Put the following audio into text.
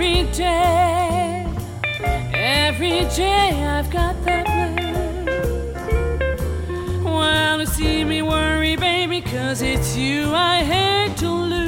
every day I've got that way. Well, you see me worry, baby, 'cause it's you I hate to lose.